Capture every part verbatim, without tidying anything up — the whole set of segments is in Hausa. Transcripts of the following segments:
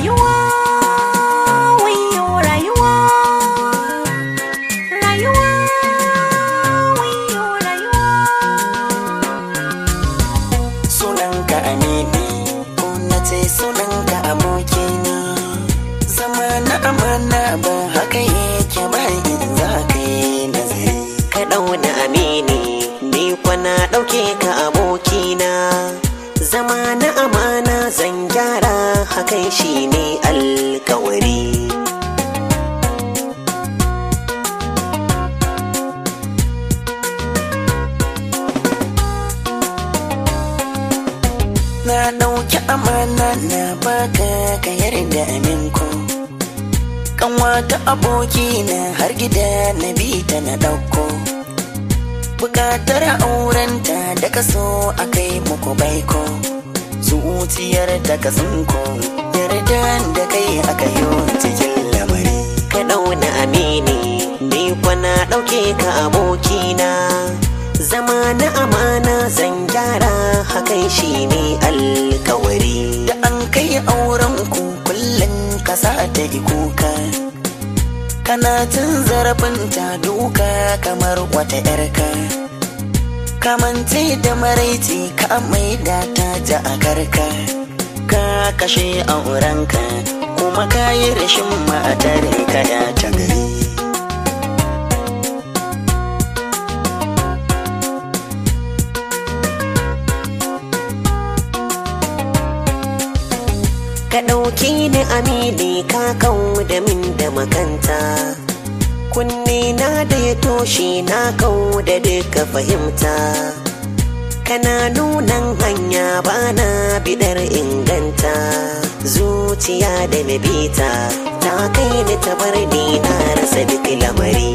rayuwa wayo rayuwa rayuwa wayo rayuwa. Sunanka amini ko na ce sunanka abokina, zama na amana ba haka yake ba in za ka yi nazari. Ka ɗauna amini ni kwana ɗauke ka abokina, zama na amana zan gyara hakan shi ne alkawari. Na ɗauki amana na baka ka yarda aminku, kanwata abokina har gida na bi ta na ɗauko, bukatar aurenta da kaso a kai muku baiko, zuciyar ta kasanko yarda da kai aka yi cikin lamari. Ka ɗauna amini ni kwana ɗauke ka abokina, zama na amana zan gyara hakan shi ne alkawari. Da an kai auren ku kullum kasa ta yi kuka, kana cin zarafinta duka kamar wata yarka, kamance da maraici ka maida ta ja a karka, ka kashe aurenka kuma ka yi rashin matar ka ya ta gari. Ka ɗauki ni amini ka kau da min da makanta, kunne na da ya toshe na kau da duka fahimta. Kana nunan hanya bana bidar inganta, zuciya da na bita ta kai ni ta bar ni na rasa duk lamari.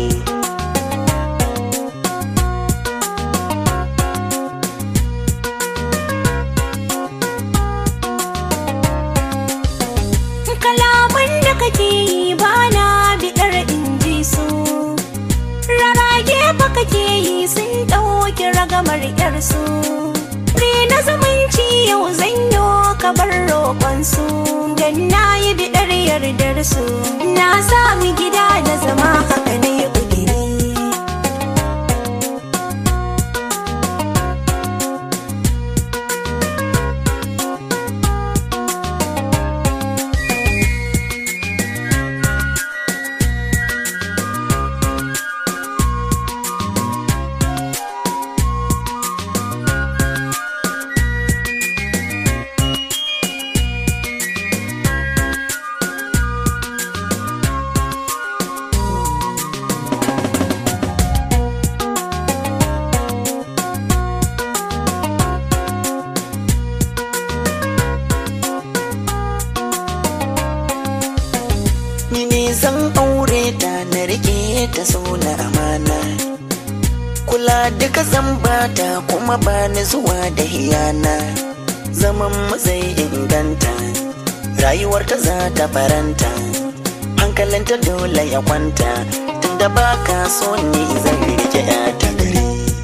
Kalaman da kake yi ba na biɗar in ji su, rarage ba kake yi sun ɗauki ragamar ƴarsu. Na zumunci yau zanyo ka bar roƙonsu, dan na yi biɗar yardar su, na sami gida da zama haka na yi ƙudiri. Ni ne zan aure ta na rike ta so na amana, kula duka zan bata kuma ba ni zuwa da hiyana. Zaman mu zai inganta, rayuwar ta za ta faranta, hankalinta dole ya kwanta, tunda ba ka so ni zan rike ya ta gari.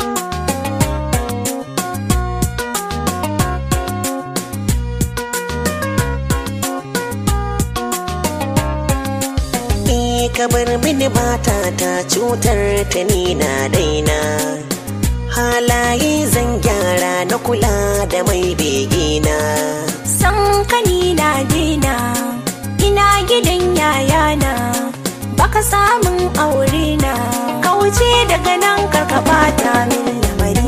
Ka bar mini mata ta cutar ta ni na daina, halaye zan gyara na kula da mai begina. San kani na dina ina gidan yayana, baka samun aure na kauce daga nan karka bata min lamari.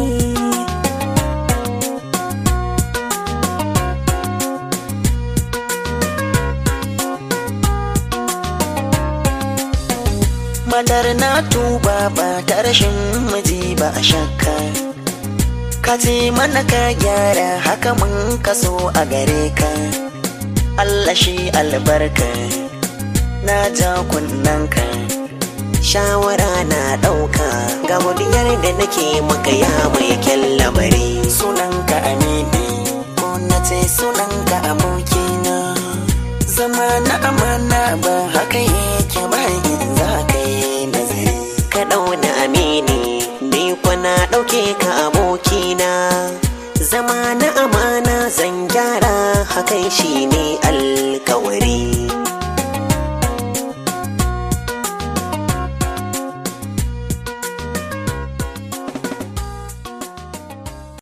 Matar na tuba ba ta rashin miji ba a shakka, ka ce mana ka gyara haka mun kaso a gare ka. Allah shi albarka na ja kunnanka, shawara na ɗauka ga godiyar da nake maka ya mai kyan lamari. Sunanka amini ko na ce sunanka abokina, zama na amana ba haka yake ba in za ka yi nazari. Ka ɗauna amini ni kwana ɗauke ka abokina, zama na amana zan gyara hakan shi ne Allah.